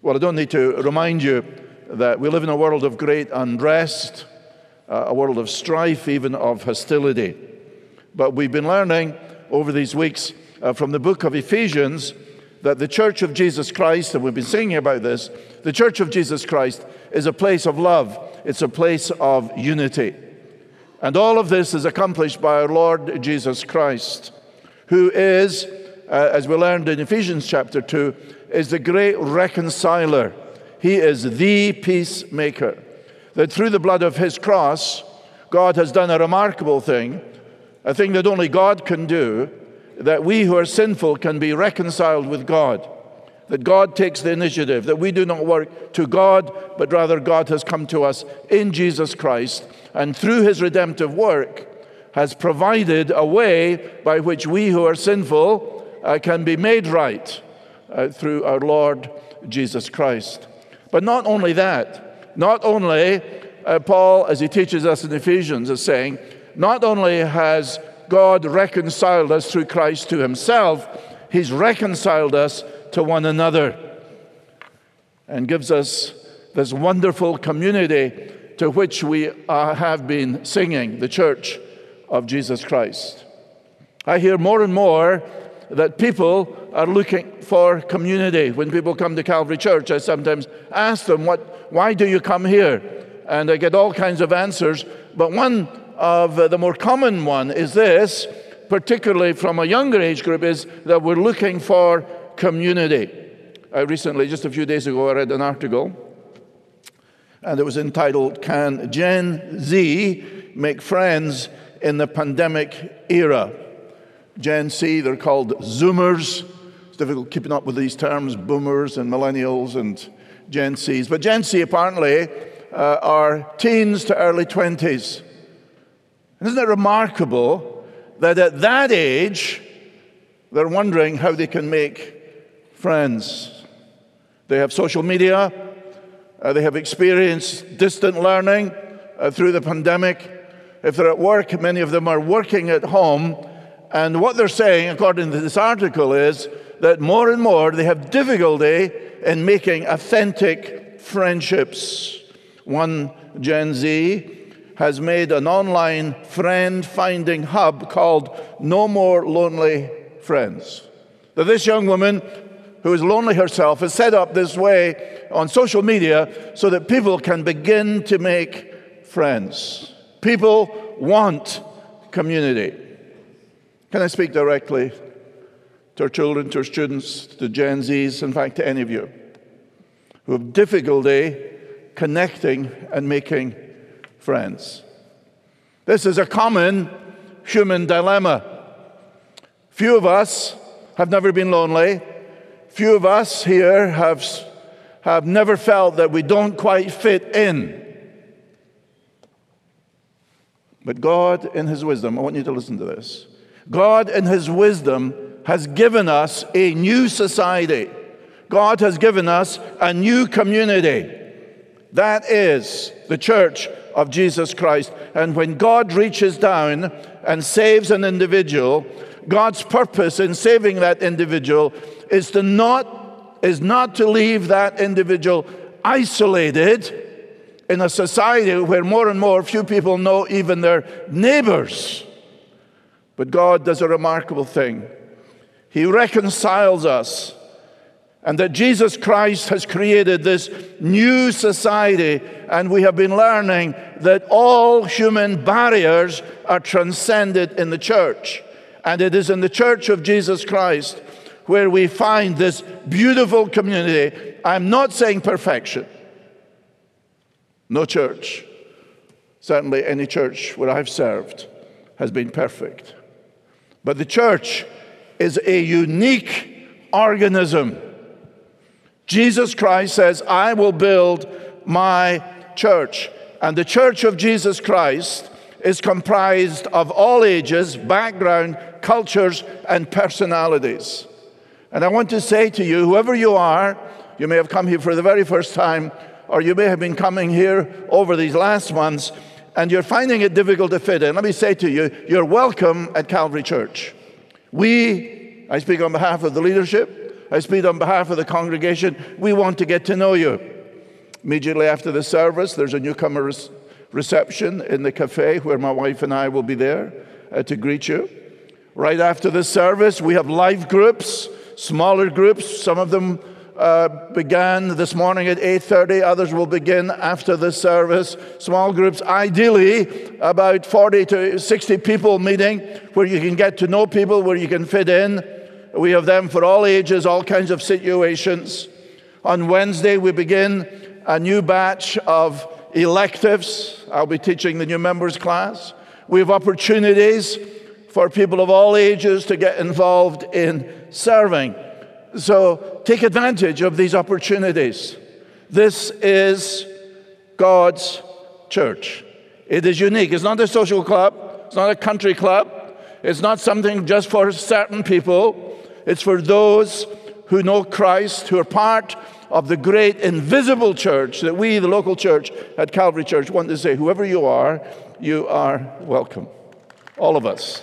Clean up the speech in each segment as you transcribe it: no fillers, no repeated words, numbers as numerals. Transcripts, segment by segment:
Well, I don't need to remind you that we live in a world of great unrest, a world of strife, even of hostility. But we've been learning over these weeks from the book of Ephesians that the Church of Jesus Christ, and we've been singing about this, the Church of Jesus Christ is a place of love. It's a place of unity. And all of this is accomplished by our Lord Jesus Christ, who is, as we learned in Ephesians chapter 2, is the great reconciler. He is the peacemaker. That through the blood of his cross, God has done a remarkable thing, a thing that only God can do, that we who are sinful can be reconciled with God. That God takes the initiative, that we do not work to God, but rather God has come to us in Jesus Christ, and through his redemptive work has provided a way by which we who are sinful can be made right through our Lord Jesus Christ. But not only that, not only, Paul, as he teaches us in Ephesians, is saying, not only has God reconciled us through Christ to himself, he's reconciled us to one another and gives us this wonderful community to which we have been singing, the Church of Jesus Christ. I hear more and more that people are looking for community. When people come to Calvary Church, I sometimes ask them, why do you come here? And I get all kinds of answers, but one of the more common one is this, particularly from a younger age group, is that we're looking for community. Recently, just a few days ago, I read an article, and it was entitled, "Can Gen Z Make Friends in the Pandemic Era?" Gen Z, they're called Zoomers. It's difficult keeping up with these terms, boomers and millennials and Gen Zs. But Gen Z apparently are teens to early 20s. Isn't it remarkable that at that age, they're wondering how they can make friends? They have social media. They have experienced distant learning through the pandemic. If they're at work, many of them are working at home. And what they're saying, according to this article, is that more and more they have difficulty in making authentic friendships. One Gen Z has made an online friend-finding hub called No More Lonely Friends. Now, this young woman, who is lonely herself, is set up this way on social media so that people can begin to make friends. People want community. Can I speak directly to our children, to our students, to Gen Zs, in fact, to any of you who have difficulty connecting and making friends? This is a common human dilemma. Few of us have never been lonely. Few of us here have never felt that we don't quite fit in. But God, in his wisdom, I want you to listen to this. God, in his wisdom, has given us a new society. God has given us a new community. That is the Church of Jesus Christ. And when God reaches down and saves an individual, God's purpose in saving that individual is not to leave that individual isolated in a society where more and more few people know even their neighbors. But God does a remarkable thing. He reconciles us, and that Jesus Christ has created this new society, and we have been learning that all human barriers are transcended in the church. And it is in the Church of Jesus Christ where we find this beautiful community. I'm not saying perfection. No church, certainly any church where I've served, has been perfect. But the church is a unique organism. Jesus Christ says, I will build my church. And the Church of Jesus Christ is comprised of all ages, background, cultures, and personalities. And I want to say to you, whoever you are, you may have come here for the very first time, or you may have been coming here over these last months, and you're finding it difficult to fit in. Let me say to you, you're welcome at Calvary Church. I speak on behalf of the leadership, I speak on behalf of the congregation. We want to get to know you. Immediately after the service, there's a newcomer reception in the cafe where my wife and I will be there to greet you. Right after the service, we have live groups, smaller groups. Some of them began this morning at 8:30. Others will begin after the service. Small groups, ideally about 40 to 60 people meeting, where you can get to know people, where you can fit in. We have them for all ages, all kinds of situations. On Wednesday, we begin a new batch of electives. I'll be teaching the new members class. We have opportunities for people of all ages to get involved in serving. So take advantage of these opportunities. This is God's church. It is unique. It's not a social club. It's not a country club. It's not something just for certain people. It's for those who know Christ, who are part of the great invisible church that we, the local church at Calvary Church, want to say, whoever you are welcome. All of us.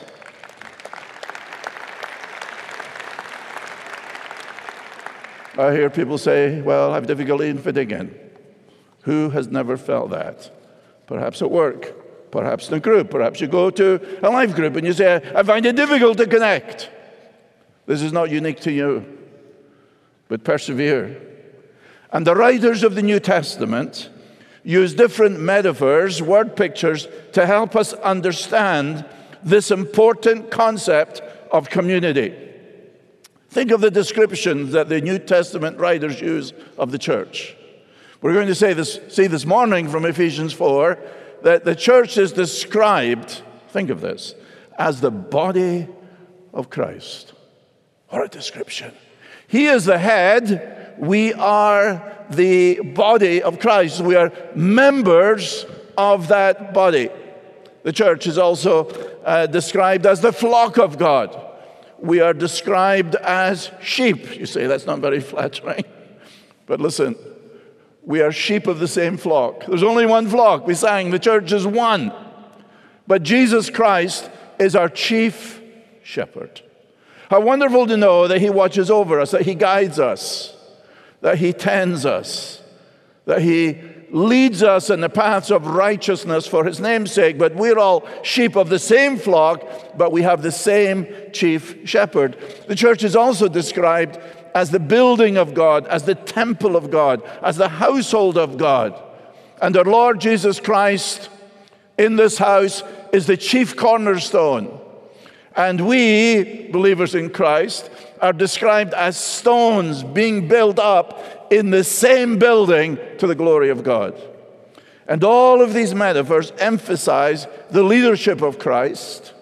I hear people say, well, I have difficulty in fitting in. Who has never felt that? Perhaps at work, perhaps in a group, perhaps you go to a life group and you say, I find it difficult to connect. This is not unique to you, but persevere. And the writers of the New Testament use different metaphors, word pictures, to help us understand this important concept of community. Think of the descriptions that the New Testament writers use of the church. We're going to see this morning from Ephesians 4 that the church is described, think of this, as the body of Christ. What a description. He is the head. We are the body of Christ. We are members of that body. The church is also described as the flock of God. We are described as sheep. You say, that's not very flattering. But listen, we are sheep of the same flock. There's only one flock. We sang, the church is one. But Jesus Christ is our chief shepherd. How wonderful to know that he watches over us, that he guides us, that he tends us, that he leads us in the paths of righteousness for his name's sake. But we're all sheep of the same flock, but we have the same chief shepherd. The church is also described as the building of God, as the temple of God, as the household of God. And our Lord Jesus Christ in this house is the chief cornerstone. And we, believers in Christ, are described as stones being built up in the same building to the glory of God. And all of these metaphors emphasize the leadership of Christ.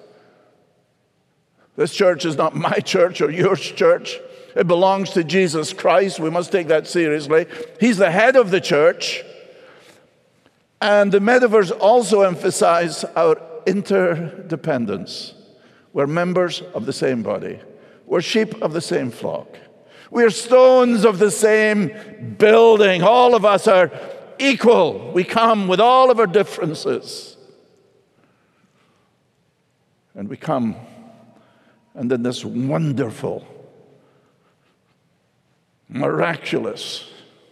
This church is not my church or your church. It belongs to Jesus Christ. We must take that seriously. He's the head of the church. And the metaphors also emphasize our interdependence. We're members of the same body. We're sheep of the same flock. We're stones of the same building. All of us are equal. We come with all of our differences. And we come, and in this wonderful, miraculous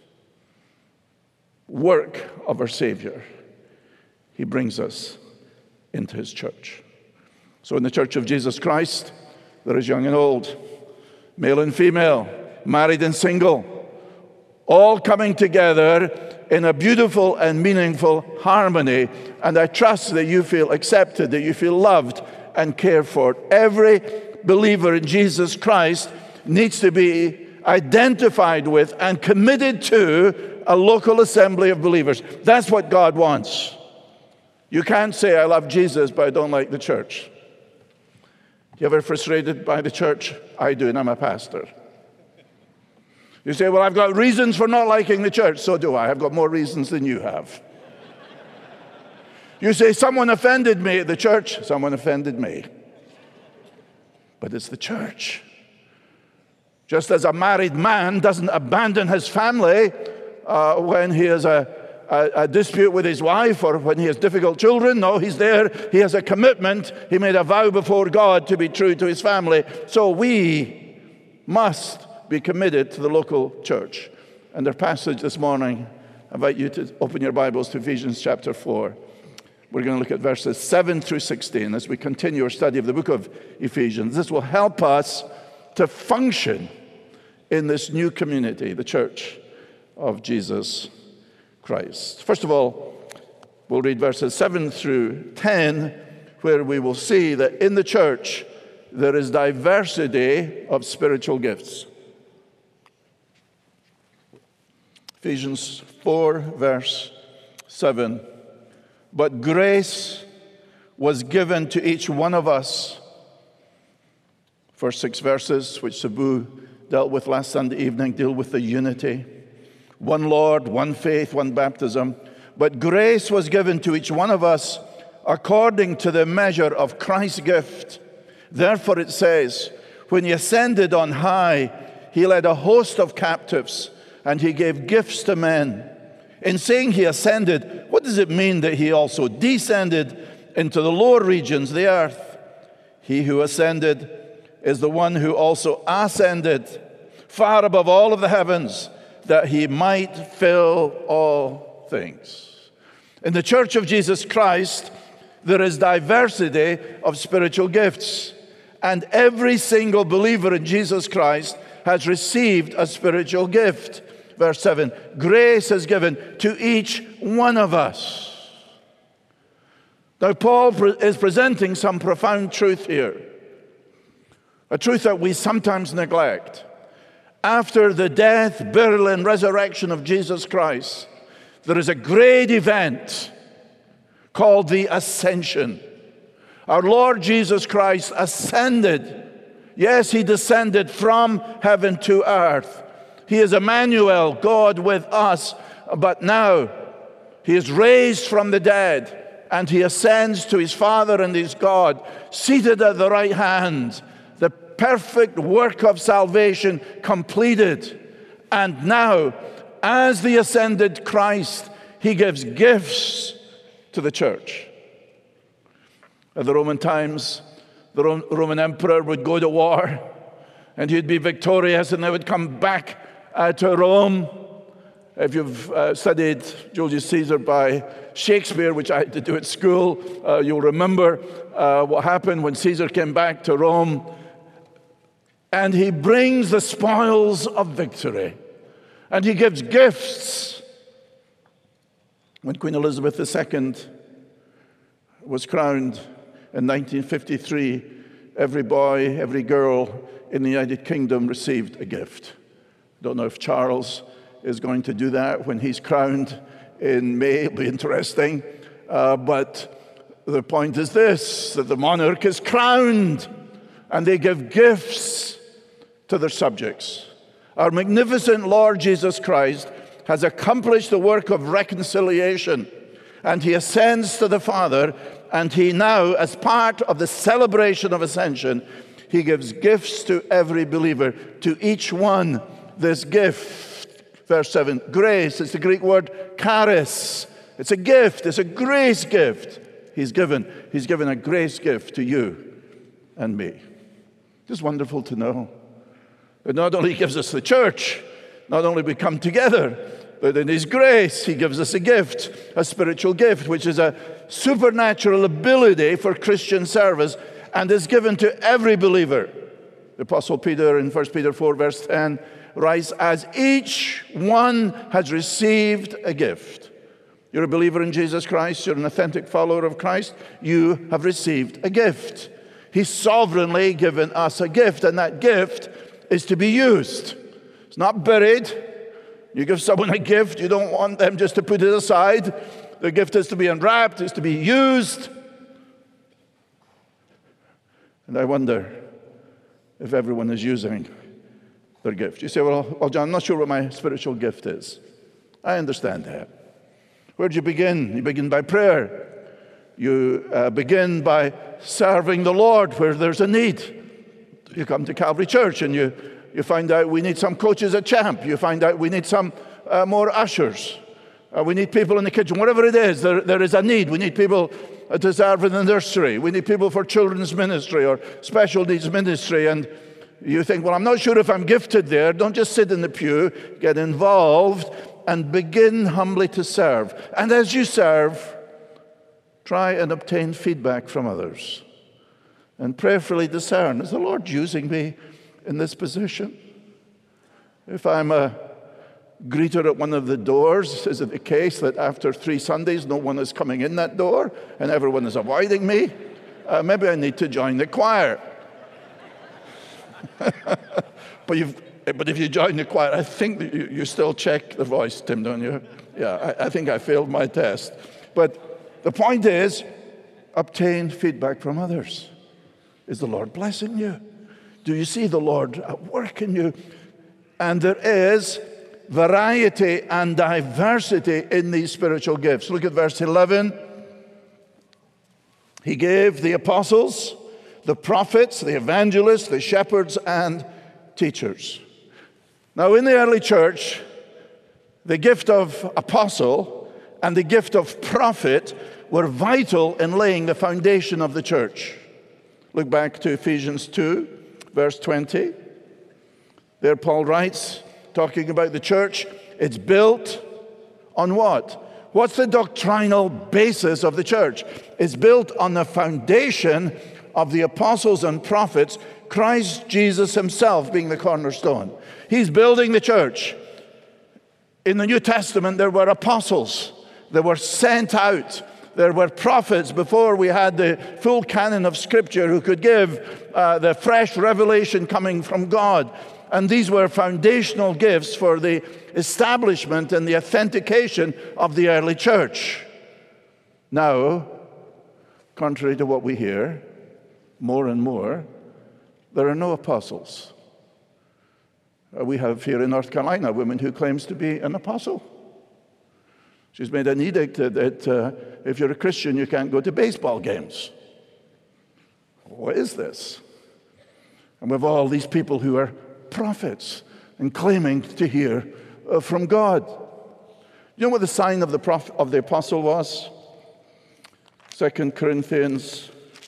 work of our Savior, he brings us into his church. So in the church of Jesus Christ, there is young and old, male and female, married and single, all coming together in a beautiful and meaningful harmony. And I trust that you feel accepted, that you feel loved and cared for. Every believer in Jesus Christ needs to be identified with and committed to a local assembly of believers. That's what God wants. You can't say, I love Jesus, but I don't like the church. You ever frustrated by the church? I do, and I'm a pastor. You say, well, I've got reasons for not liking the church. So do I. I've got more reasons than you have. You say, someone offended me at the church. Someone offended me. But it's the church. Just as a married man doesn't abandon his family when he has a dispute with his wife or when he has difficult children. No, he's there. He has a commitment. He made a vow before God to be true to his family. So we must be committed to the local church. And our passage this morning, I invite you to open your Bibles to Ephesians chapter 4. We're going to look at verses 7 through 16 as we continue our study of the book of Ephesians. This will help us to function in this new community, the church of Jesus Christ. First of all, we'll read verses 7 through 10, where we will see that in the church there is diversity of spiritual gifts. Ephesians 4, verse 7. But grace was given to each one of us. First 6 verses, which Sabu dealt with last Sunday evening, deal with the unity. One Lord, one faith, one baptism. But grace was given to each one of us according to the measure of Christ's gift. Therefore it says, when he ascended on high, he led a host of captives, and he gave gifts to men. In saying he ascended, what does it mean that he also descended into the lower regions, the earth? He who ascended is the one who also ascended far above all of the heavens, that he might fill all things. In the church of Jesus Christ, there is diversity of spiritual gifts, and every single believer in Jesus Christ has received a spiritual gift. Verse 7, grace is given to each one of us. Now, Paul is presenting some profound truth here, a truth that we sometimes neglect. After the death, burial, and resurrection of Jesus Christ, there is a great event called the Ascension. Our Lord Jesus Christ ascended. Yes, he descended from heaven to earth. He is Emmanuel, God with us. But now he is raised from the dead, and he ascends to his Father and his God, seated at the right hand. The perfect work of salvation completed. And now, as the ascended Christ, he gives gifts to the church. At the Roman times, the Roman emperor would go to war, and he'd be victorious, and they would come back to Rome. If you've studied Julius Caesar by Shakespeare, which I had to do at school, you'll remember what happened when Caesar came back to Rome. And he brings the spoils of victory, and he gives gifts. When Queen Elizabeth II was crowned in 1953, every boy, every girl in the United Kingdom received a gift. Don't know if Charles is going to do that when he's crowned in May. It'll be interesting. But the point is this, that the monarch is crowned, and they give gifts to their subjects. Our magnificent Lord Jesus Christ has accomplished the work of reconciliation, and he ascends to the Father, and he now, as part of the celebration of ascension, he gives gifts to every believer, to each one this gift. Verse 7, grace is the Greek word charis. It's a gift, it's a grace gift. He's given a grace gift to you and me. It's wonderful to know that not only he gives us the church, not only we come together, but in his grace he gives us a gift, a spiritual gift, which is a supernatural ability for Christian service, and is given to every believer. The Apostle Peter in 1 Peter 4 verse 10 writes, as each one has received a gift. You're a believer in Jesus Christ, you're an authentic follower of Christ, you have received a gift. He's sovereignly given us a gift, and that gift is to be used. It's not buried. You give someone a gift, you don't want them just to put it aside. The gift is to be unwrapped, it's to be used. And I wonder if everyone is using their gift. You say, well, John, I'm not sure what my spiritual gift is. I understand that. Where do you begin? You begin by prayer. You begin by serving the Lord where there's a need. You come to Calvary Church and you find out we need some coaches at Champ. You find out we need some more ushers. We need people in the kitchen. Whatever it is, there is a need. We need people to serve in the nursery. We need people for children's ministry or special needs ministry. And You think, well, I'm not sure if I'm gifted there. Don't just sit in the pew. Get involved and begin humbly to serve. And as you serve, try and obtain feedback from others. And prayerfully discern, is the Lord using me in this position? If I'm a greeter at one of the doors, is it the case that after 3 Sundays, no one is coming in that door and everyone is avoiding me? Maybe I need to join the choir. But if you join the choir, I think that you still check the voice, Tim, don't you? Yeah, I think I failed my test. But the point is, obtain feedback from others. Is the Lord blessing you? Do you see the Lord at work in you? And there is variety and diversity in these spiritual gifts. Look at verse 11. He gave the apostles, the prophets, the evangelists, the shepherds, and teachers. Now, in the early church, the gift of apostle and the gift of prophet were vital in laying the foundation of the church. Look back to Ephesians 2, verse 20. There Paul writes, talking about the church, it's built on what? What's the doctrinal basis of the church? It's built on the foundation of the apostles and prophets, Christ Jesus himself being the cornerstone. He's building the church. In the New Testament, there were apostles. They were sent out. There were prophets before we had the full canon of Scripture who could give the fresh revelation coming from God. And these were foundational gifts for the establishment and the authentication of the early church. Now, contrary to what we hear more and more, there are no apostles. We have here in North Carolina a woman who claims to be an apostle. She's made an edict that if you're a Christian, you can't go to baseball games. What is this? And we have all these people who are prophets and claiming to hear from God. You know what the sign of the apostle was? 2 Corinthians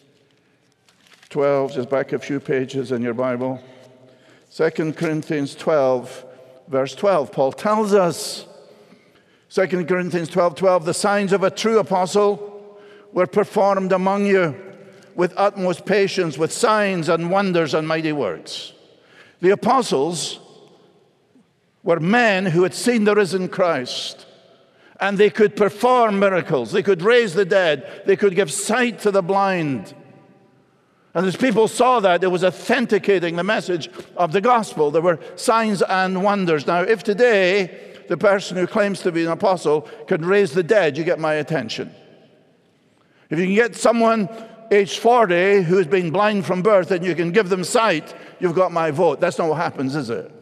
12, just back a few pages in your Bible. 2 Corinthians 12, verse 12, Paul tells us, 2 Corinthians 12:12, the signs of a true apostle were performed among you with utmost patience, with signs and wonders and mighty works. The apostles were men who had seen the risen Christ, and they could perform miracles. They could raise the dead. They could give sight to the blind. And as people saw that, it was authenticating the message of the gospel. There were signs and wonders. Now, if today the person who claims to be an apostle can raise the dead, you get my attention. If you can get someone aged 40 who's been blind from birth and you can give them sight, you've got my vote. That's not what happens, is it?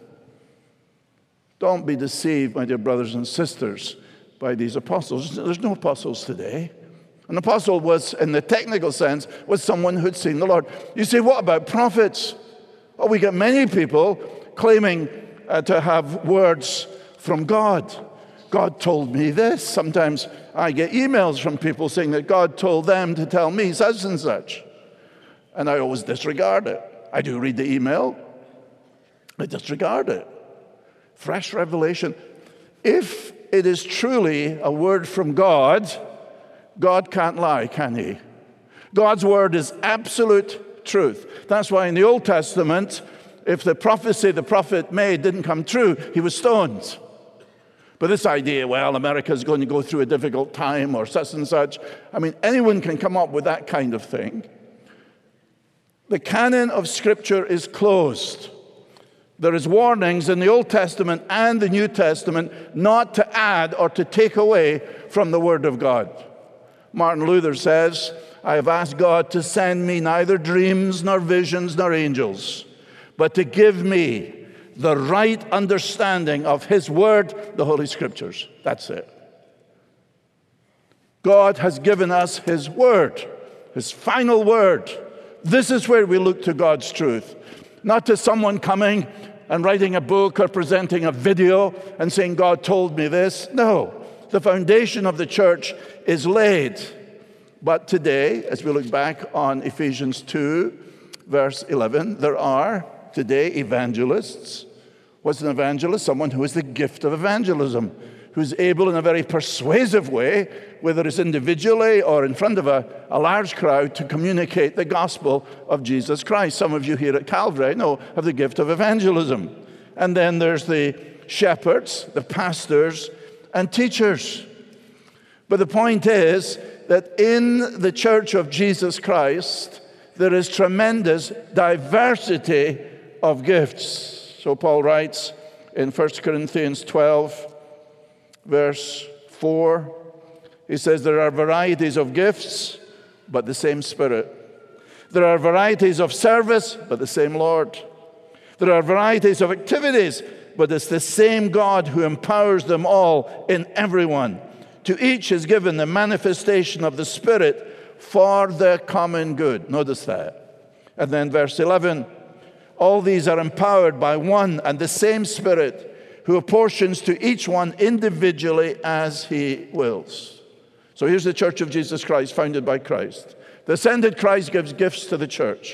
Don't be deceived, my dear brothers and sisters, by these apostles. There's no apostles today. An apostle was, in the technical sense, was someone who'd seen the Lord. You say, what about prophets? Oh, we get many people claiming to have words from God. God told me this. Sometimes I get emails from people saying that God told them to tell me such and such. And I always disregard it. I do read the email. I disregard it. Fresh revelation. If it is truly a word from God, God can't lie, can he? God's word is absolute truth. That's why in the Old Testament, if the prophecy the prophet made didn't come true, he was stoned. But this idea, well, America's going to go through a difficult time or such and such, I mean, anyone can come up with that kind of thing. The canon of Scripture is closed. There is warnings in the Old Testament and the New Testament not to add or to take away from the Word of God. Martin Luther says, I have asked God to send me neither dreams nor visions nor angels, but to give me the right understanding of His Word, the Holy Scriptures. That's it. God has given us His Word, His final Word. This is where we look to God's truth, not to someone coming and writing a book or presenting a video and saying, God told me this. No, the foundation of the church is laid. But today, as we look back on Ephesians 2, verse 11, there are today evangelists. What's an evangelist? Someone who has the gift of evangelism, who's able in a very persuasive way, whether it's individually or in front of a large crowd, to communicate the gospel of Jesus Christ. Some of you here at Calvary, I know, have the gift of evangelism. And then there's the shepherds, the pastors, and teachers. But the point is that in the church of Jesus Christ, there is tremendous diversity of gifts. So Paul writes in 1 Corinthians 12, verse 4, he says, there are varieties of gifts, but the same Spirit. There are varieties of service, but the same Lord. There are varieties of activities, but it's the same God who empowers them all in everyone. To each is given the manifestation of the Spirit for the common good. Notice that. And then verse 11, all these are empowered by one and the same Spirit, who apportions to each one individually as he wills. So here's the church of Jesus Christ, founded by Christ. The ascended Christ gives gifts to the church.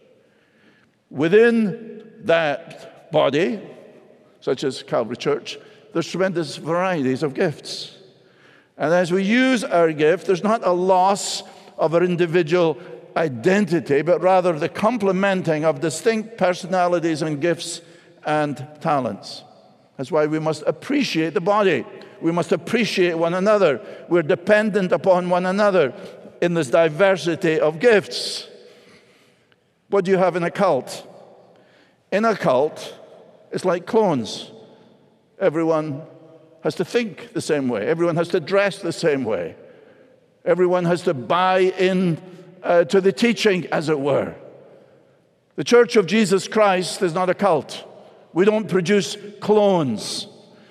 Within that body, such as Calvary Church, there's tremendous varieties of gifts. And as we use our gift, there's not a loss of our individual identity, but rather the complementing of distinct personalities and gifts and talents. That's why we must appreciate the body. We must appreciate one another. We're dependent upon one another in this diversity of gifts. What do you have in a cult? In a cult, it's like clones. Everyone has to think the same way. Everyone has to dress the same way. Everyone has to buy in to the teaching, as it were. The Church of Jesus Christ is not a cult. We don't produce clones.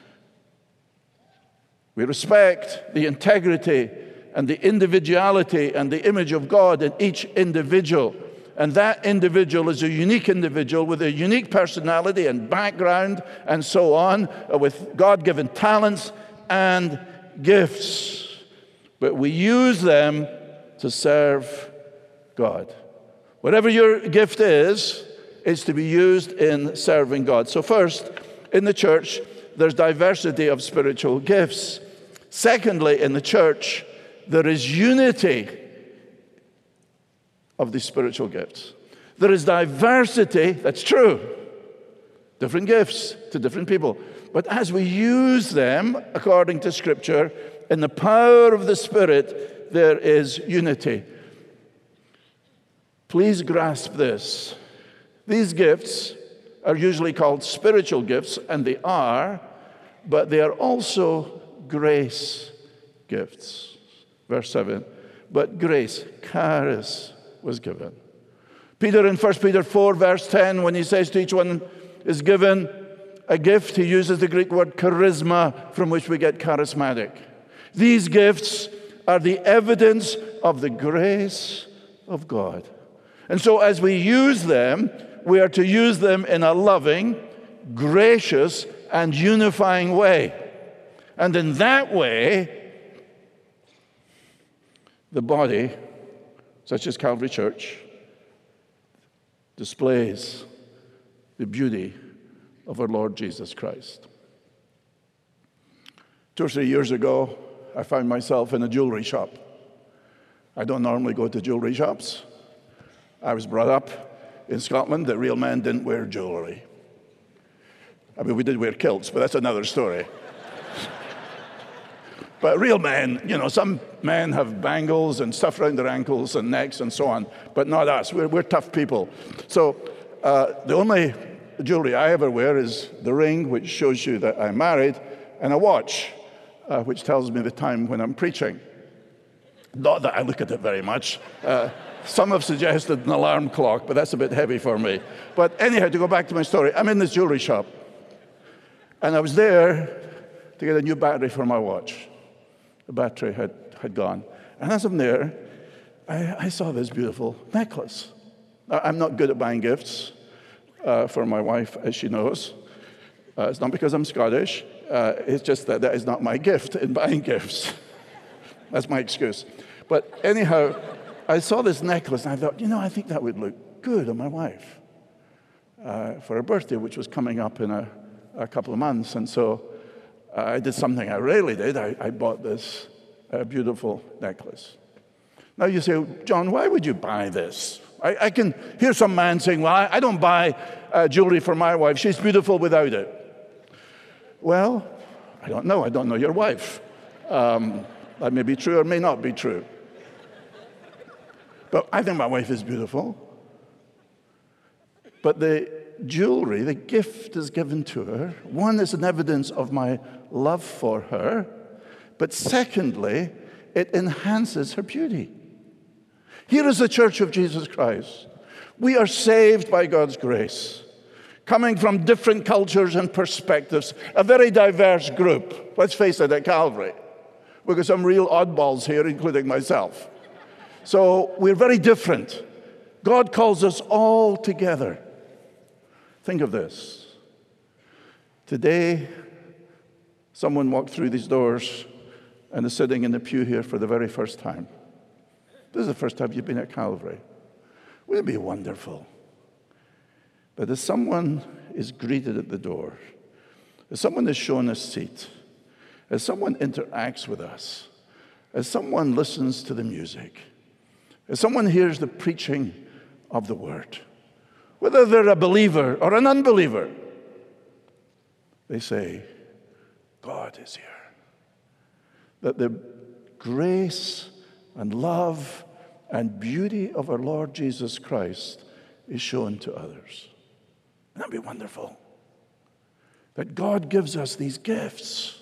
We respect the integrity and the individuality and the image of God in each individual. And that individual is a unique individual with a unique personality and background and so on, with God-given talents and gifts. But we use them to serve God. Whatever your gift is to be used in serving God. So first, in the church, there's diversity of spiritual gifts. Secondly, in the church, there is unity of the spiritual gifts. There is diversity, that's true. Different gifts to different people. But as we use them, according to Scripture, in the power of the Spirit, there is unity. Please grasp this. These gifts are usually called spiritual gifts, and they are, but they are also grace gifts. Verse 7, but grace, charis, was given. Peter in 1 Peter 4, verse 10, when he says to each one is given a gift, he uses the Greek word charisma, from which we get charismatic. These gifts are the evidence of the grace of God. And so as we use them, we are to use them in a loving, gracious, and unifying way. And in that way, the body, such as Calvary Church, displays the beauty of our Lord Jesus Christ. 2 or 3 years ago, I found myself in a jewelry shop. I don't normally go to jewelry shops. I was brought up in Scotland that real men didn't wear jewelry. I mean, we did wear kilts, but that's another story. But real men, you know, some men have bangles and stuff around their ankles and necks and so on, but not us. We're tough people. So the only jewelry I ever wear is the ring, which shows you that I'm married, and a watch, which tells me the time when I'm preaching. Not that I look at it very much. Some have suggested an alarm clock, but that's a bit heavy for me. But anyhow, to go back to my story, I'm in this jewelry shop, and I was there to get a new battery for my watch. The battery had gone. And as I'm there, I saw this beautiful necklace. Now, I'm not good at buying gifts for my wife, as she knows. It's not because I'm Scottish. It's just that is not my gift in buying gifts. That's my excuse. But anyhow, I saw this necklace, and I thought, you know, I think that would look good on my wife. for her birthday, which was coming up in a couple of months. And so I did something I rarely did. I bought this beautiful necklace. Now you say, John, why would you buy this? I can hear some man saying, well, I don't buy jewelry for my wife. She's beautiful without it. Well, I don't know. I don't know your wife. That may be true or may not be true. But I think my wife is beautiful. But the jewelry, the gift is given to her. One is an evidence of my love for her. But secondly, it enhances her beauty. Here is the Church of Jesus Christ. We are saved by God's grace, coming from different cultures and perspectives, a very diverse group. Let's face it, at Calvary, we've got some real oddballs here, including myself. So we're very different. God calls us all together. Think of this. Today, someone walked through these doors and is sitting in the pew here for the very first time. This is the first time you've been at Calvary. Wouldn't it be wonderful? But as someone is greeted at the door, as someone is shown a seat, as someone interacts with us, as someone listens to the music, as someone hears the preaching of the word, whether they're a believer or an unbeliever, they say, God is here. That the grace and love and beauty of our Lord Jesus Christ is shown to others. That'd be wonderful. That God gives us these gifts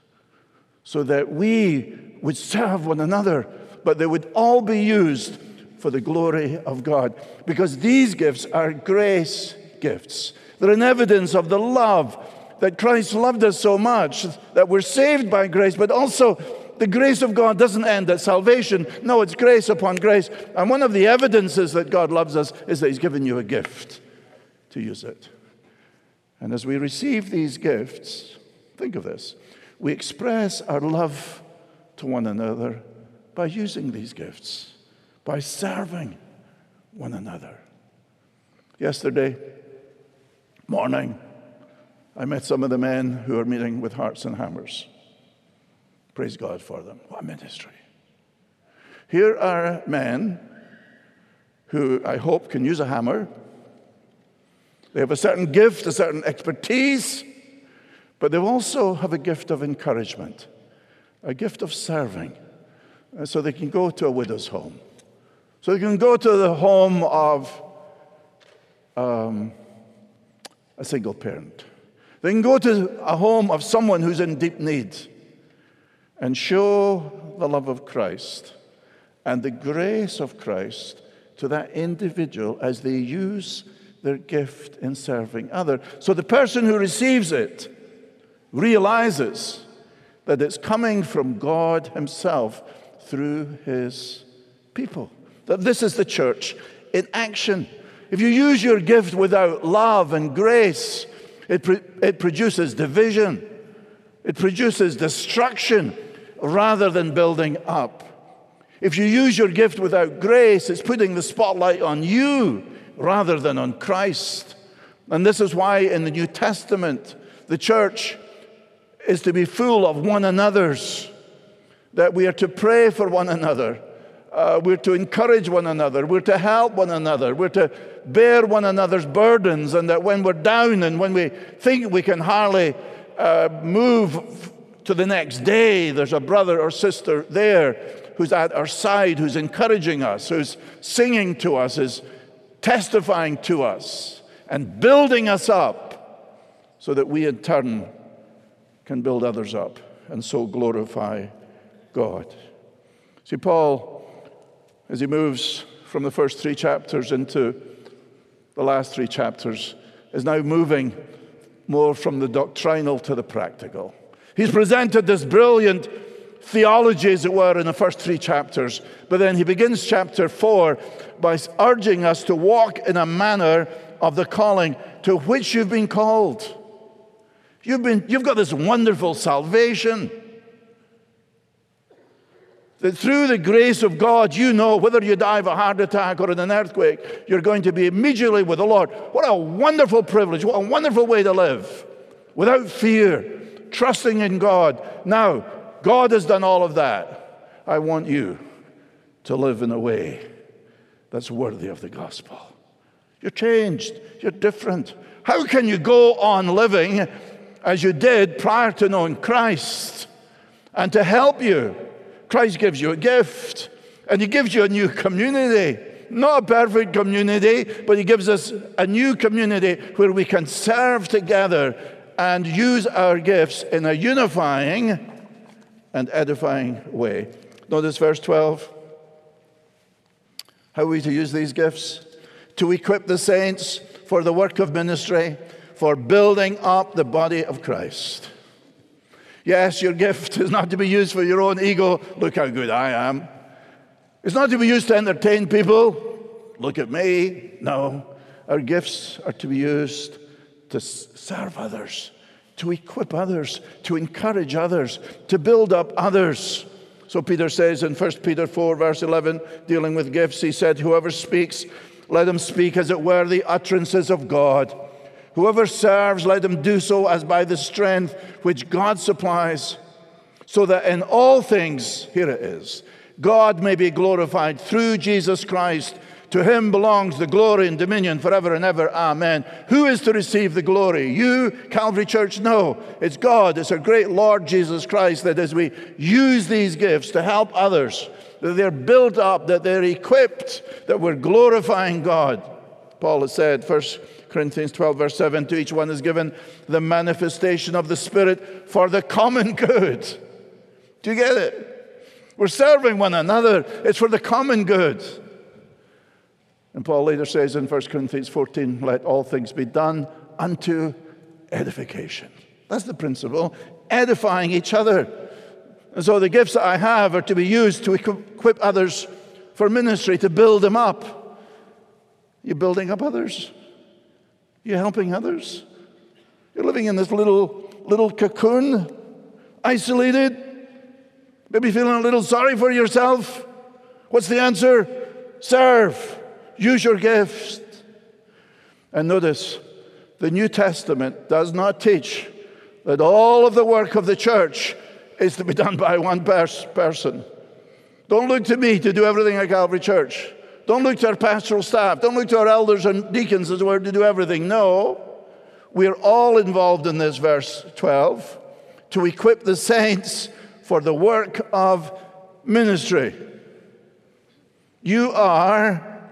so that we would serve one another, but they would all be used for the glory of God. Because these gifts are grace gifts. They're an evidence of the love that Christ loved us so much, that we're saved by grace, but also the grace of God doesn't end at salvation. No, it's grace upon grace. And one of the evidences that God loves us is that He's given you a gift to use it. And as we receive these gifts, think of this, we express our love to one another by using these gifts, by serving one another. Yesterday morning, I met some of the men who are meeting with Hearts and Hammers. Praise God for them. What a ministry. Here are men who I hope can use a hammer. They have a certain gift, a certain expertise, but they also have a gift of encouragement, a gift of serving, so they can go to a widow's home. So they can go to the home of a single parent. They can go to a home of someone who's in deep need and show the love of Christ and the grace of Christ to that individual as they use their gift in serving others. So the person who receives it realizes that it's coming from God Himself through His people. That this is the church in action. If you use your gift without love and grace, it produces division. It produces destruction rather than building up. If you use your gift without grace, it's putting the spotlight on you rather than on Christ. And this is why in the New Testament, the church is to be full of one another's, that we are to pray for one another. We're to encourage one another. We're to help one another. We're to bear one another's burdens, and that when we're down and when we think we can hardly move to the next day, there's a brother or sister there who's at our side, who's encouraging us, who's singing to us, is testifying to us and building us up so that we in turn can build others up and so glorify God. See, Paul, as he moves from the first 3 chapters into the last 3 chapters, is now moving more from the doctrinal to the practical. He's presented this brilliant theology, as it were, in the first 3 chapters, but then he begins chapter 4 by urging us to walk in a manner of the calling to which you've been called. You've got this wonderful salvation. That through the grace of God, you know whether you die of a heart attack or in an earthquake, you're going to be immediately with the Lord. What a wonderful privilege. What a wonderful way to live. Without fear, trusting in God. Now, God has done all of that. I want you to live in a way that's worthy of the gospel. You're changed. You're different. How can you go on living as you did prior to knowing Christ? And to help you, Christ gives you a gift, and he gives you a new community. Not a perfect community, but he gives us a new community where we can serve together and use our gifts in a unifying and edifying way. Notice verse 12. How are we to use these gifts? To equip the saints for the work of ministry, for building up the body of Christ. Yes, your gift is not to be used for your own ego. Look how good I am. It's not to be used to entertain people. Look at me. No, our gifts are to be used to serve others, to equip others, to encourage others, to build up others. So Peter says in 1 Peter 4, verse 11, dealing with gifts, he said, whoever speaks, let him speak as it were the utterances of God. Whoever serves, let him do so as by the strength which God supplies, so that in all things, here it is, God may be glorified through Jesus Christ. To him belongs the glory and dominion forever and ever. Amen. Who is to receive the glory? You, Calvary Church? No, it's God. It's our great Lord Jesus Christ, that as we use these gifts to help others, that they're built up, that they're equipped, that we're glorifying God. Paul has said, 1 Corinthians 12, verse 7, to each one is given the manifestation of the Spirit for the common good. Do you get it? We're serving one another. It's for the common good. And Paul later says in 1 Corinthians 14, let all things be done unto edification. That's the principle, edifying each other. And so the gifts that I have are to be used to equip others for ministry, to build them up. You're building up others. You're helping others. You're living in this little cocoon, isolated, maybe feeling a little sorry for yourself. What's the answer? Serve. Use your gifts. And notice, the New Testament does not teach that all of the work of the church is to be done by one person. Don't look to me to do everything at Calvary Church. Don't look to our pastoral staff. Don't look to our elders and deacons as well to do everything. No, we're all involved in this, verse 12, to equip the saints for the work of ministry. You are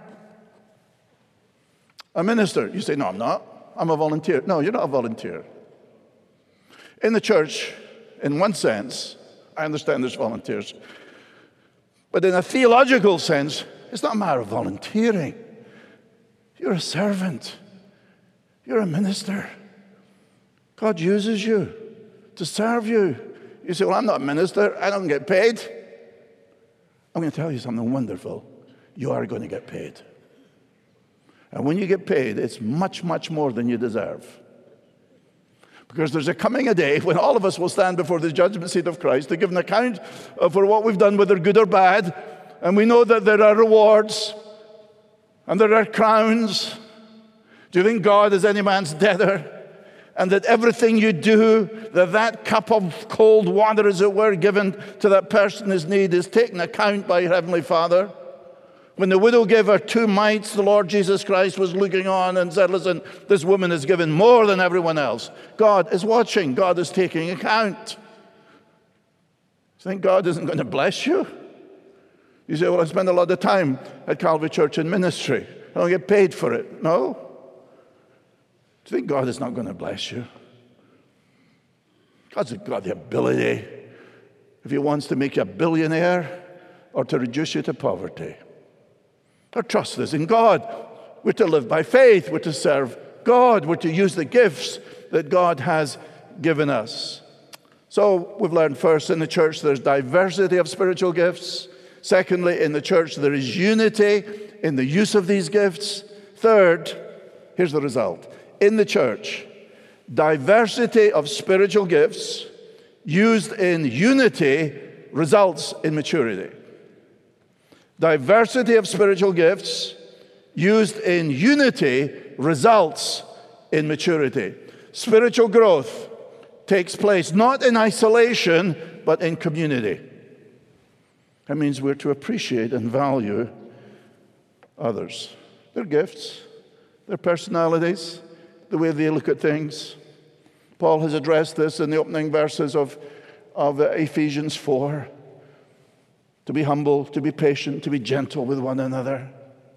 a minister. You say, no, I'm not. I'm a volunteer. No, you're not a volunteer. In the church, in one sense, I understand there's volunteers. But in a theological sense, it's not a matter of volunteering. You're a servant. You're a minister. God uses you to serve you. You say, well, I'm not a minister. I don't get paid. I'm going to tell you something wonderful. You are going to get paid. And when you get paid, it's much, much more than you deserve. Because there's coming a day when all of us will stand before the judgment seat of Christ to give an account for what we've done, whether good or bad. And we know that there are rewards and there are crowns. Do you think God is any man's debtor? And that everything you do, that cup of cold water, as it were, given to that person in need is taken account by your Heavenly Father? When the widow gave her 2 mites, the Lord Jesus Christ was looking on and said, listen, this woman has given more than everyone else. God is watching. God is taking account. You think God isn't going to bless you? You say, well, I spend a lot of time at Calvary Church in ministry. I don't get paid for it. No. Do you think God is not going to bless you? God's got the ability, if he wants to make you a billionaire or to reduce you to poverty. Our trust is in God. We're to live by faith. We're to serve God. We're to use the gifts that God has given us. So we've learned first, in the church there's diversity of spiritual gifts. Secondly, in the church there is unity in the use of these gifts. Third, here's the result. In the church, diversity of spiritual gifts used in unity results in maturity. Diversity of spiritual gifts used in unity results in maturity. Spiritual growth takes place not in isolation, but in community. That means we're to appreciate and value others. Their gifts, their personalities, the way they look at things. Paul has addressed this in the opening verses of Ephesians 4. To be humble, to be patient, to be gentle with one another.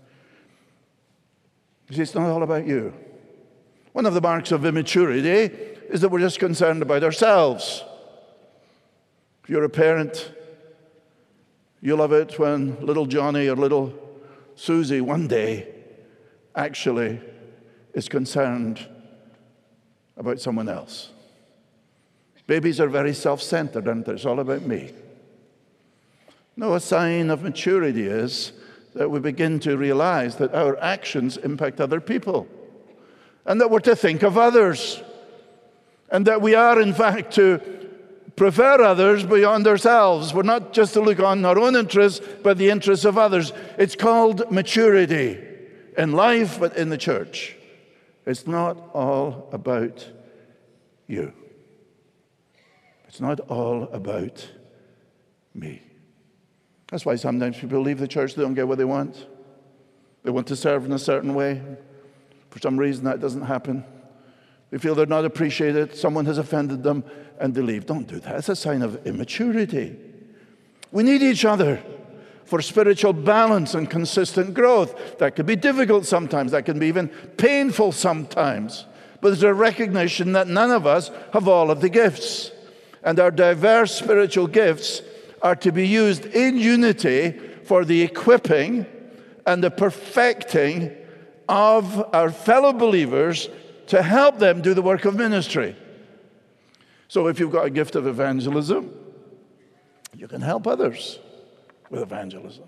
You see, it's not all about you. One of the marks of immaturity is that we're just concerned about ourselves. If you're a parent, you love it when little Johnny or little Susie one day actually is concerned about someone else. Babies are very self-centered, aren't they? It's all about me. No, a sign of maturity is that we begin to realize that our actions impact other people, and that we're to think of others, and that we are, in fact, to prefer others beyond ourselves. We're not just to look on our own interests, but the interests of others. It's called maturity in life, but in the church. It's not all about you. It's not all about me. That's why sometimes people leave the church, they don't get what they want. They want to serve in a certain way. For some reason, that doesn't happen. They feel they're not appreciated, someone has offended them, and they leave. Don't do that. It's a sign of immaturity. We need each other for spiritual balance and consistent growth. That can be difficult sometimes. That can be even painful sometimes. But there's a recognition that none of us have all of the gifts. And our diverse spiritual gifts are to be used in unity for the equipping and the perfecting of our fellow believers to help them do the work of ministry. So if you've got a gift of evangelism, you can help others with evangelism.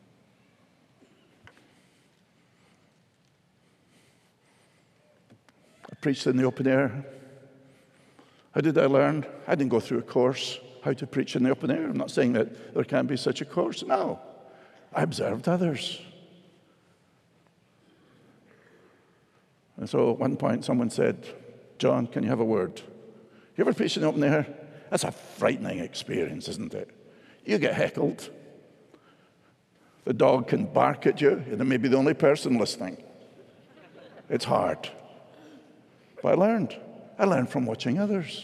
I preached in the open air. How did I learn? I didn't go through a course how to preach in the open air. I'm not saying that there can't be such a course. No. I observed others. And so at one point someone said, "John, can you have a word?" You ever preached in the open air? That's a frightening experience, isn't it? You get heckled. The dog can bark at you, and it may be the only person listening. It's hard. But I learned from watching others.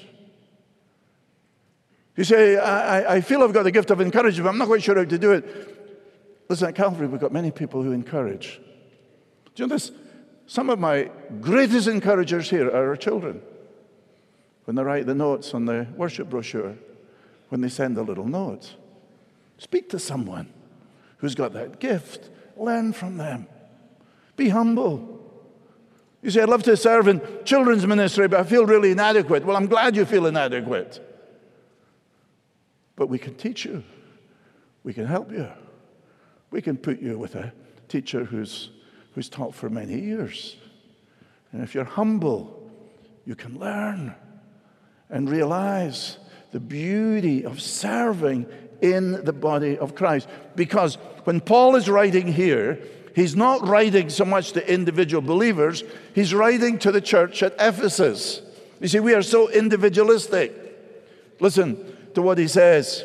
You say, I feel I've got the gift of encouragement, but I'm not quite sure how to do it. Listen, at Calvary, we've got many people who encourage. Do you know this? Some of my greatest encouragers here are our children. When they write the notes on the worship brochure, when they send a little note. Speak to someone who's got that gift. Learn from them. Be humble. You say, I'd love to serve in children's ministry, but I feel really inadequate. Well, I'm glad you feel inadequate. But we can teach you. We can help you. We can put you with a teacher who's taught for many years. And if you're humble, you can learn and realize the beauty of serving in the body of Christ. Because when Paul is writing here, he's not writing so much to individual believers, he's writing to the church at Ephesus. You see, we are so individualistic. Listen to what he says.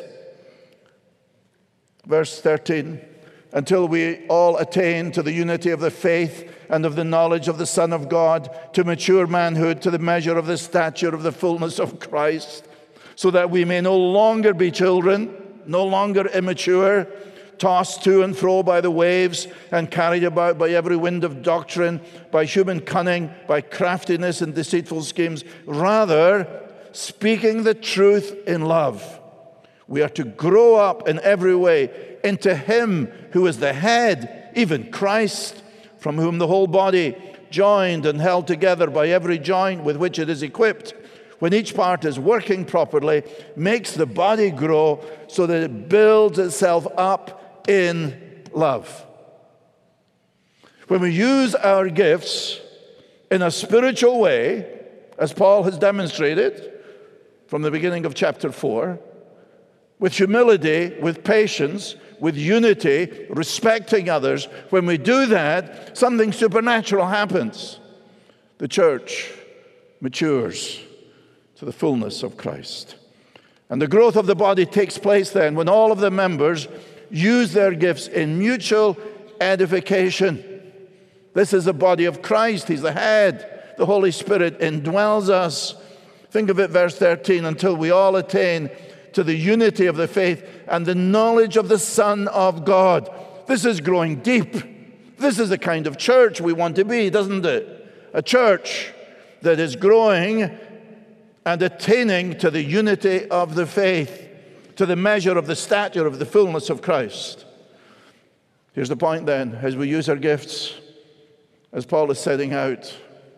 Verse 13, until we all attain to the unity of the faith and of the knowledge of the Son of God, to mature manhood, to the measure of the stature of the fullness of Christ, so that we may no longer be children, no longer immature, tossed to and fro by the waves and carried about by every wind of doctrine, by human cunning, by craftiness and deceitful schemes. Rather, speaking the truth in love, we are to grow up in every way into Him who is the head, even Christ, from whom the whole body, joined and held together by every joint with which it is equipped, when each part is working properly, makes the body grow so that it builds itself up in love. When we use our gifts in a spiritual way, as Paul has demonstrated from the beginning of chapter 4, with humility, with patience, with unity, respecting others. When we do that, something supernatural happens. The church matures to the fullness of Christ. And the growth of the body takes place then when all of the members use their gifts in mutual edification. This is the body of Christ. He's the head. The Holy Spirit indwells us. Think of it, verse 13, until we all attain to the unity of the faith and the knowledge of the Son of God. This is growing deep. This is the kind of church we want to be, doesn't it? A church that is growing and attaining to the unity of the faith, to the measure of the stature of the fullness of Christ. Here's the point then, as we use our gifts, as Paul is setting out,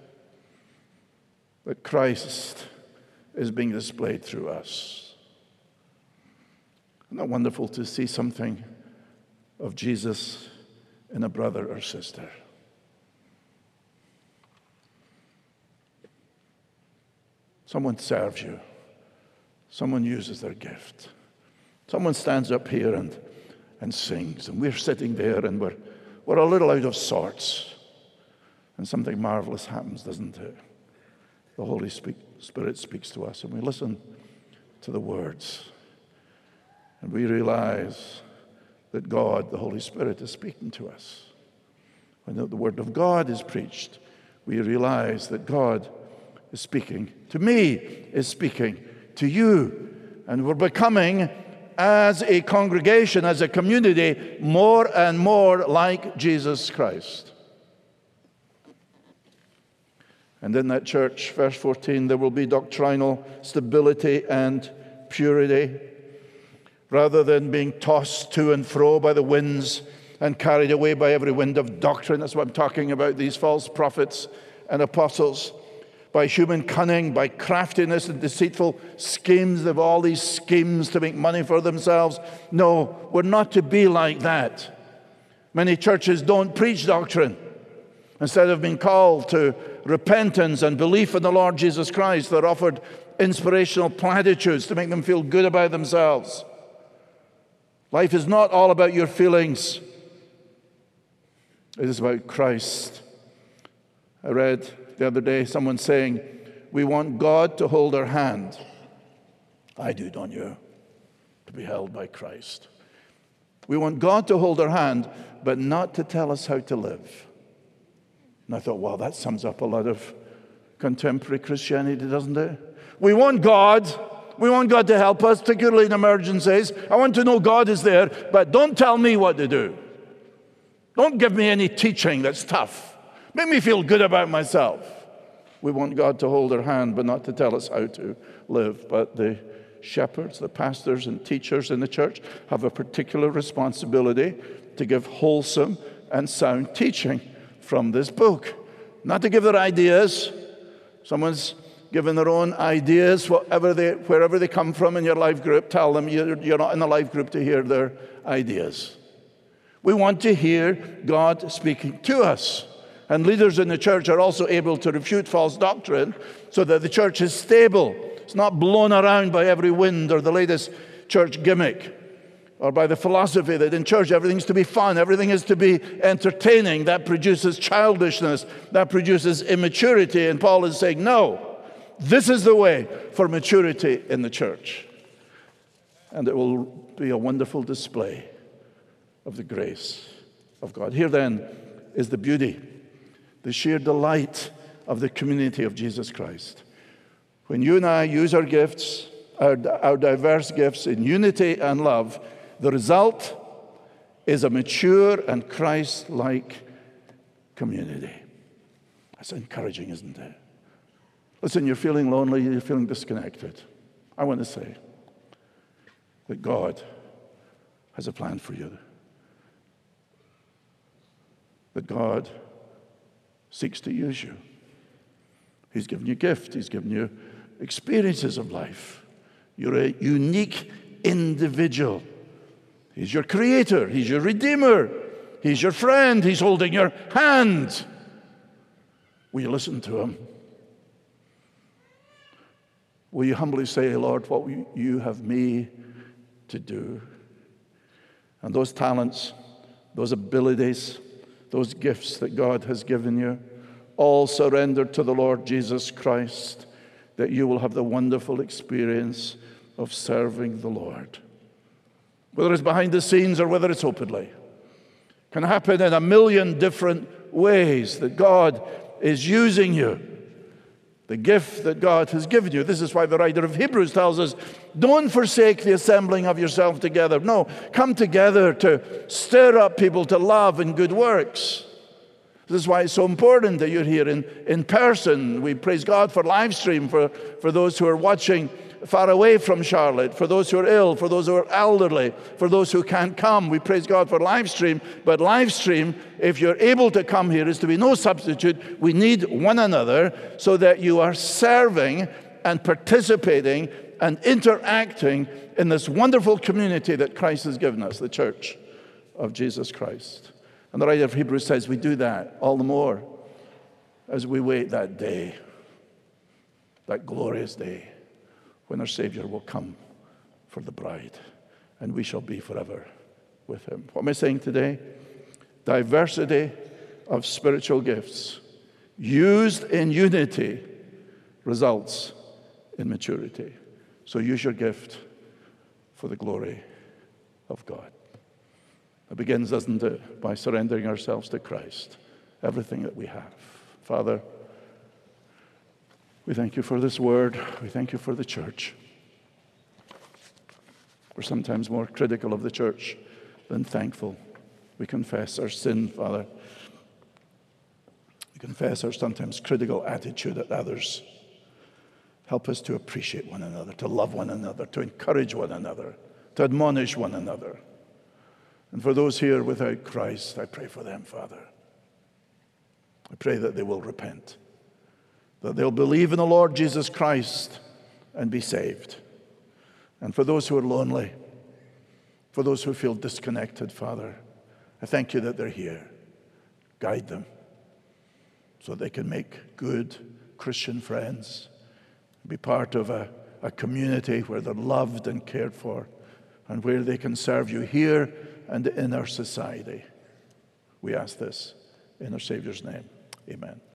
that Christ is being displayed through us. Isn't that wonderful to see something of Jesus in a brother or sister? Someone serves you. Someone uses their gift. Someone stands up here and sings, and we're sitting there and we're a little out of sorts. And something marvelous happens, doesn't it? The Holy Spirit speaks to us, and we listen to the words. And we realize that God, the Holy Spirit, is speaking to us. When the Word of God is preached, we realize that God is speaking to me, is speaking to you. And we're becoming, as a congregation, as a community, more and more like Jesus Christ. And in that church, verse 14, there will be doctrinal stability and purity. Rather than being tossed to and fro by the winds and carried away by every wind of doctrine, that's what I'm talking about, these false prophets and apostles, by human cunning, by craftiness and deceitful schemes. They have all these schemes to make money for themselves. No, we're not to be like that. Many churches don't preach doctrine. Instead of being called to repentance and belief in the Lord Jesus Christ, they're offered inspirational platitudes to make them feel good about themselves. Life is not all about your feelings. It is about Christ. I read the other day someone saying, we want God to hold our hand. I do, don't you? To be held by Christ. We want God to hold our hand, but not to tell us how to live. And I thought, wow, that sums up a lot of contemporary Christianity, doesn't it? We want God to help us, particularly in emergencies. I want to know God is there, but don't tell me what to do. Don't give me any teaching that's tough. Make me feel good about myself. We want God to hold our hand, but not to tell us how to live. But the shepherds, the pastors and teachers in the church have a particular responsibility to give wholesome and sound teaching from this book. Not to give their ideas. Someone's given their own ideas, wherever they come from in your life group. Tell them you're not in the life group to hear their ideas. We want to hear God speaking to us. And leaders in the church are also able to refute false doctrine so that the church is stable. It's not blown around by every wind or the latest church gimmick or by the philosophy that in church everything's to be fun, everything is to be entertaining. That produces childishness, that produces immaturity. And Paul is saying, no, this is the way for maturity in the church. And it will be a wonderful display of the grace of God. Here then is the beauty, the sheer delight of the community of Jesus Christ. When you and I use our gifts, our diverse gifts in unity and love, the result is a mature and Christ-like community. That's encouraging, isn't it? Listen, you're feeling lonely, you're feeling disconnected. I want to say that God has a plan for you. That God seeks to use you. He's given you gifts. He's given you experiences of life. You're a unique individual. He's your creator. He's your redeemer. He's your friend. He's holding your hand. Will you listen to him? Will you humbly say, Lord, what you have me to do. And those talents, those abilities, those gifts that God has given you, all surrendered to the Lord Jesus Christ, that you will have the wonderful experience of serving the Lord. Whether it's behind the scenes or whether it's openly, it can happen in a million different ways that God is using you. The gift that God has given you. This is why the writer of Hebrews tells us, don't forsake the assembling of yourself together. No, come together to stir up people to love and good works. This is why it's so important that you're here in person. We praise God for live stream, for those who are watching far away from Charlotte, for those who are ill, for those who are elderly, for those who can't come. We praise God for live stream. But live stream, if you're able to come here, is to be no substitute. We need one another so that you are serving and participating and interacting in this wonderful community that Christ has given us, the Church of Jesus Christ. And the writer of Hebrews says we do that all the more as we wait that day, that glorious day, when our Savior will come for the bride, and we shall be forever with him. What am I saying today? Diversity of spiritual gifts used in unity results in maturity. So use your gift for the glory of God. It begins, doesn't it, by surrendering ourselves to Christ, everything that we have. Father, we thank you for this word. We thank you for the church. We're sometimes more critical of the church than thankful. We confess our sin, Father. We confess our sometimes critical attitude at others. Help us to appreciate one another, to love one another, to encourage one another, to admonish one another. And for those here without Christ, I pray for them, Father. I pray that they will repent, that they'll believe in the Lord Jesus Christ and be saved. And for those who are lonely, for those who feel disconnected, Father, I thank you that they're here. Guide them so they can make good Christian friends, be part of a community where they're loved and cared for, and where they can serve you here and in our society. We ask this in our Savior's name. Amen.